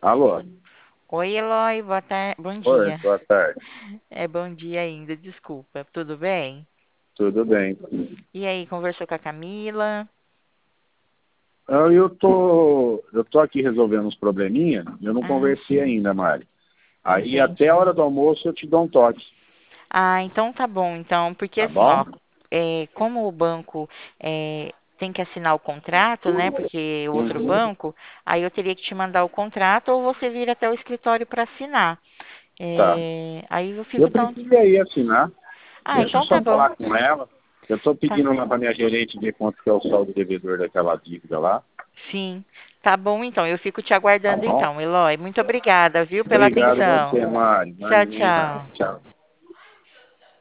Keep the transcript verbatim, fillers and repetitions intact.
Alô? Oi, Eloy, boa tarde, bom Oi, dia. boa tarde. É bom dia ainda, desculpa. Tudo bem? Tudo bem? E aí, conversou com a Camila? Ah, Eu tô, eu tô aqui resolvendo uns probleminha, eu não Ah, conversei sim, ainda, Mari. Aí até a entendi. hora do almoço eu te dou um toque, Ah, então tá bom. Então, porque tá assim, bom? ó, é, como o banco é, tem que assinar o contrato, né? Porque o outro Uhum. banco, aí eu teria que te mandar o contrato ou você vir até o escritório para assinar. Tá. É, aí eu fico Eu tão. precisei ir assinar, Ah, deixa eu então tá só bom. falar com ela. Eu tô Tá. pedindo lá pra minha gerente ver quanto que é o saldo devedor daquela dívida lá, Sim, tá bom então. Eu fico te tá aguardando bom? então, Eloy. Muito obrigada, viu, pela Obrigado a atenção. você, Mari. Tchau, Imagina. tchau. Tchau.